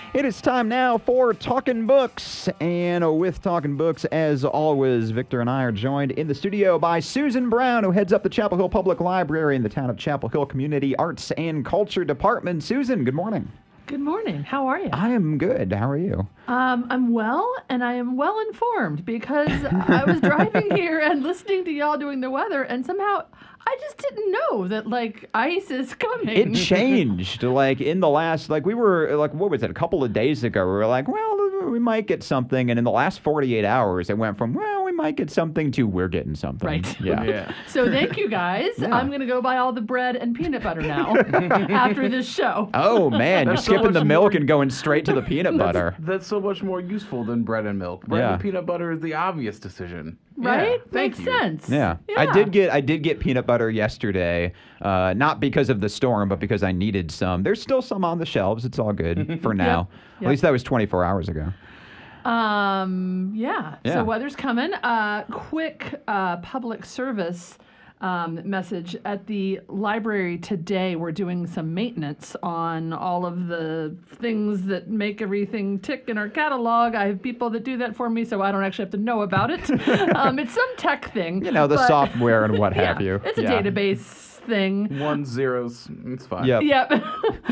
It is time now for Talking Books. And with Talking Books, as always, Victor and I are joined in the studio by Susan Brown, who heads up the Chapel Hill Public Library in the town of Chapel Hill Community Arts and Culture Department. Susan, good morning. Good morning. How are you? I am good. How are you? I'm well, and I am well informed because I was driving here and listening to y'all doing the weather, and somehow I just didn't know that, ice is coming. It changed, in the last, we were, what was it, a couple of days ago, we were like, well, we might get something, and in the last 48 hours, it went from, well, we might get something to we're getting something. Right. Yeah. So thank you, guys. Yeah. I'm going to go buy all the bread and peanut butter now after this show. Oh, man, you're skipping the milk and going straight to the peanut butter. That's so much more useful than bread and milk. Bread and peanut butter is the obvious decision. Right? Yeah, Makes sense. Yeah. I did get peanut butter yesterday, not because of the storm, but because I needed some. There's still some on the shelves. It's all good for now. Yep. At least that was 24 hours ago. Yeah. So weather's coming. Quick public service message. At the library today, we're doing some maintenance on all of the things that make everything tick in our catalog. I have people that do that for me, so I don't actually have to know about it. It's some tech thing. The software and what have you. It's a database thing. 1 zeros. It's fine. Yep.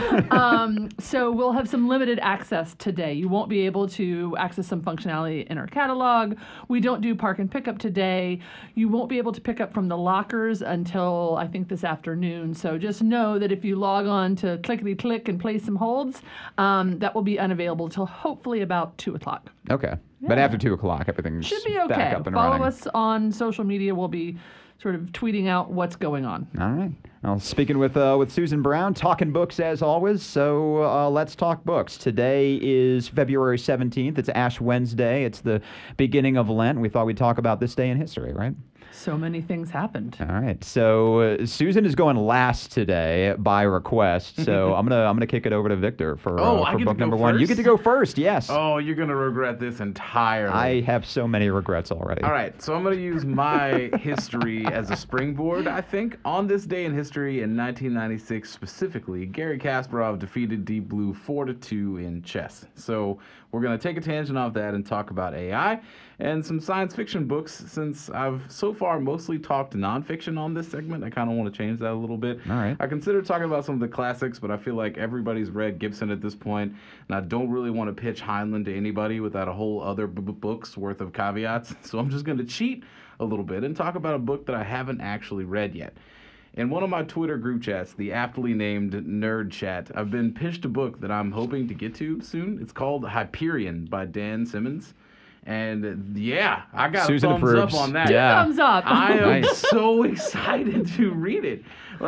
So we'll have some limited access today. You won't be able to access some functionality in our catalog. We don't do park and pickup today. You won't be able to pick up from the lockers until I think this afternoon. So just know that if you log on to clickety-click and place some holds, that will be unavailable till hopefully about 2 o'clock. Okay. Yeah. But after 2 o'clock, everything should be okay. Back up and Follow running. us on social media. We'll be sort of tweeting out what's going on. All right. Well, speaking with Susan Brown, talking books as always. So let's talk books. Today is February 17th. It's Ash Wednesday. It's the beginning of Lent. We thought we'd talk about this day in history, right? So many things happened. All right. So Susan is going last today by request. So I'm gonna kick it over to Victor for book number 1. You get to go first. Yes. Oh, you're gonna regret this entirely. I have so many regrets already. All right. So I'm gonna use my history as a springboard. I think on this day in history in 1996 specifically, Garry Kasparov defeated Deep Blue 4-2 in chess. So we're gonna take a tangent off that and talk about AI and some science fiction books. Since I've so far mostly talked nonfiction on this segment, I kind of want to change that a little bit. All right. I consider talking about some of the classics, but I feel like everybody's read Gibson at this point, and I don't really want to pitch Heinlein to anybody without a whole other book's worth of caveats. So I'm just going to cheat a little bit and talk about a book that I haven't actually read yet. In one of my Twitter group chats, the aptly named Nerd Chat, I've been pitched a book that I'm hoping to get to soon. It's called Hyperion by Dan Simmons. And I got Susan a thumbs approves. up on that. Yeah. Thumbs up. I am Nice. so excited to read it.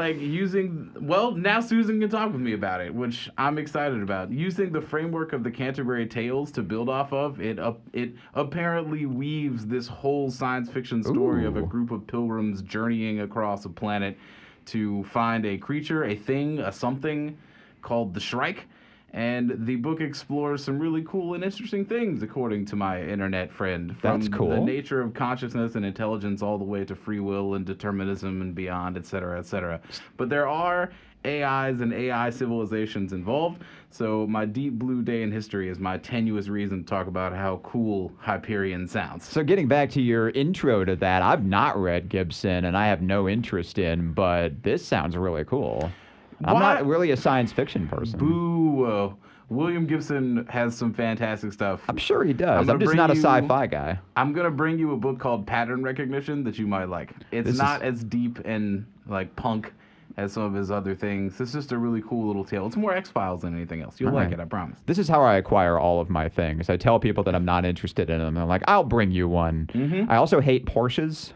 Now Susan can talk with me about it, which I'm excited about. Using the framework of the Canterbury Tales to build off of, it apparently weaves this whole science fiction story of a group of pilgrims journeying across a planet to find a creature, a thing, a something called the Shrike. And the book explores some really cool and interesting things, according to my internet friend. From That's cool. The nature of consciousness and intelligence all the way to free will and determinism and beyond, et cetera, et cetera. But there are AIs and AI civilizations involved, so my Deep Blue Day in history is my tenuous reason to talk about how cool Hyperion sounds. So getting back to your intro to that, I've not read Gibson and I have no interest in, but this sounds really cool. I'm not really a science fiction person. Boo. William Gibson has some fantastic stuff. I'm sure he does. I'm just not a sci-fi guy. I'm going to bring you a book called Pattern Recognition that you might like. It's not as deep and punk as some of his other things. It's just a really cool little tale. It's more X-Files than anything else. You'll like it, I promise. This is how I acquire all of my things. I tell people that I'm not interested in them. I'm like, I'll bring you one. Mm-hmm. I also hate Porsches.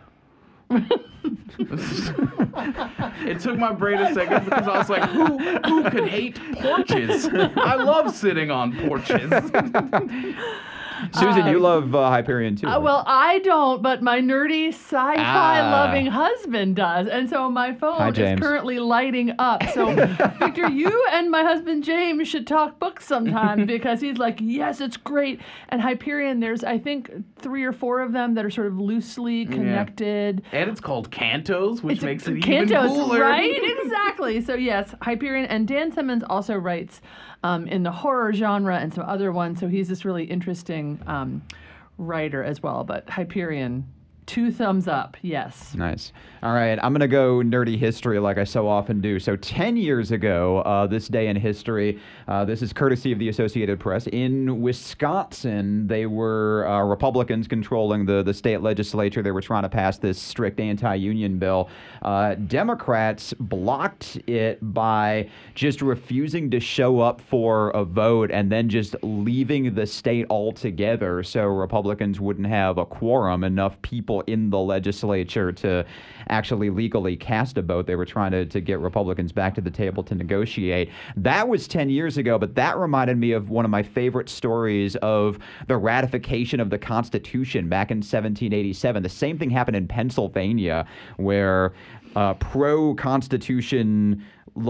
It took my brain a second because I was like, who could hate porches? I love sitting on porches. Susan, you love Hyperion too. Right? Well, I don't, but my nerdy sci-fi loving husband does. And so my phone is currently lighting up. So, Victor, you and my husband James should talk books sometime because he's like, yes, it's great. And Hyperion, there's, I think, 3 or 4 of them that are sort of loosely connected. And it's called Cantos, which makes it Cantos, even cooler. Right? Exactly. So, yes, Hyperion. And Dan Simmons also writes in the horror genre and some other ones. So he's this really interesting writer as well. But Hyperion, 2 thumbs up, yes. Nice. All right, I'm going to go nerdy history like I so often do. So 10 years ago, this day in history, this is courtesy of the Associated Press, in Wisconsin, they were Republicans controlling the state legislature. They were trying to pass this strict anti-union bill. Democrats blocked it by just refusing to show up for a vote and then just leaving the state altogether so Republicans wouldn't have a quorum, enough people in the legislature to actually legally cast a vote. They were trying to get Republicans back to the table to negotiate. That was 10 years ago, but that reminded me of one of my favorite stories of the ratification of the Constitution back in 1787. The same thing happened in Pennsylvania, where pro-Constitution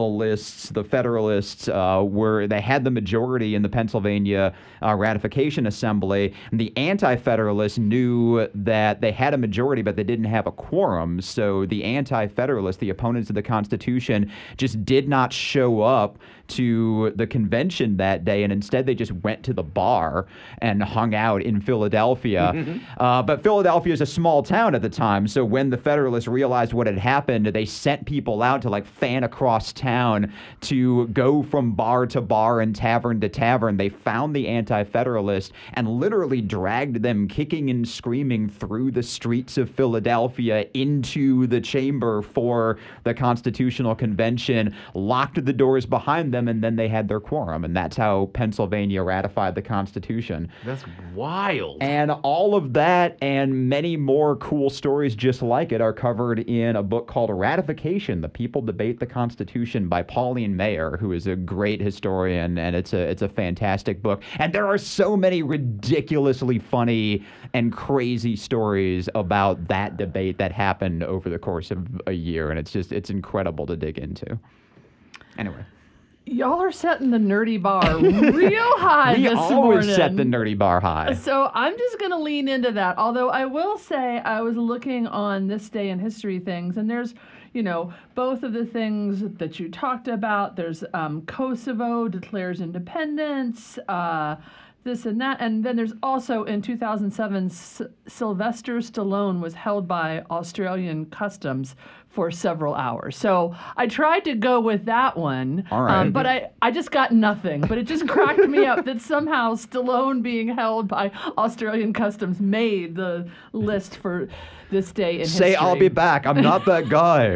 the Federalists they had the majority in the Pennsylvania Ratification Assembly. And the Anti-Federalists knew that they had a majority, but they didn't have a quorum. So the Anti-Federalists, the opponents of the Constitution, just did not show up to the convention that day, and instead they just went to the bar and hung out in Philadelphia. But Philadelphia is a small town at the time, so when the Federalists realized what had happened, they sent people out to like fan across town to go from bar to bar and tavern to tavern. They found the Anti-Federalists and literally dragged them kicking and screaming through the streets of Philadelphia into the chamber for the Constitutional Convention, locked the doors behind them, and then they had their quorum. And that's how Pennsylvania ratified the Constitution. That's wild. And all of that and many more cool stories just like it are covered in a book called Ratification: The People Debate the Constitution by Pauline Maier, who is a great historian, and it's a fantastic book. And there are so many ridiculously funny and crazy stories about that debate that happened over the course of a year, and it's incredible to dig into. Anyway. Y'all are setting the nerdy bar real high this morning. We always set the nerdy bar high. So I'm just going to lean into that. Although I will say I was looking on this day in history things, and there's, both of the things that you talked about. There's Kosovo declares independence, this and that. And then there's also in 2007, Sylvester Stallone was held by Australian customs for several hours. So I tried to go with that one, all right. But I just got nothing. But it just cracked me up that somehow Stallone being held by Australian customs made the list for this day in history. Say, I'll be back. I'm not that guy.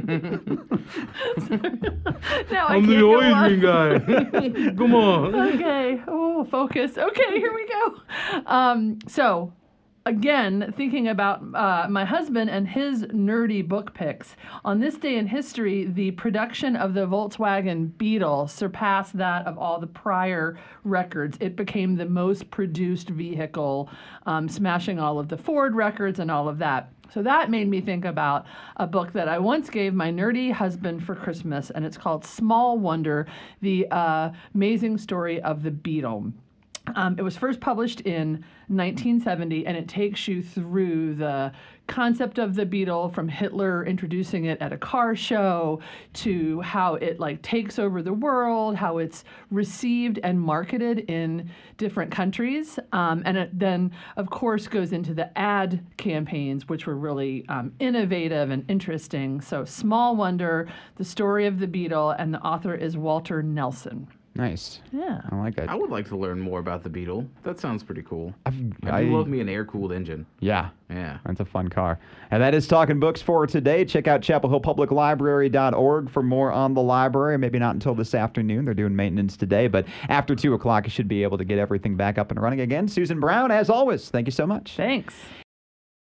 Now I'm the Asian guy. Come on. Okay. Oh, focus. Okay, here we go. So, again, thinking about my husband and his nerdy book picks. On this day in history, the production of the Volkswagen Beetle surpassed that of all the prior records. It became the most produced vehicle, smashing all of the Ford records and all of that. So that made me think about a book that I once gave my nerdy husband for Christmas, and it's called Small Wonder: The Amazing Story of the Beetle. It was first published in 1970, and it takes you through the concept of the Beetle, from Hitler introducing it at a car show to how it takes over the world, how it's received and marketed in different countries. And it then, of course, goes into the ad campaigns, which were really innovative and interesting. So Small Wonder, the story of the Beetle, and the author is Walter Nelson. Nice. Yeah. I like it. I would like to learn more about the Beetle. That sounds pretty cool. I I do love me an air-cooled engine. Yeah. Yeah. That's a fun car. And that is Talking Books for today. Check out chapelhillpubliclibrary.org for more on the library. Maybe not until this afternoon. They're doing maintenance today. But after 2 o'clock, you should be able to get everything back up and running again. Susan Brown, as always, thank you so much. Thanks.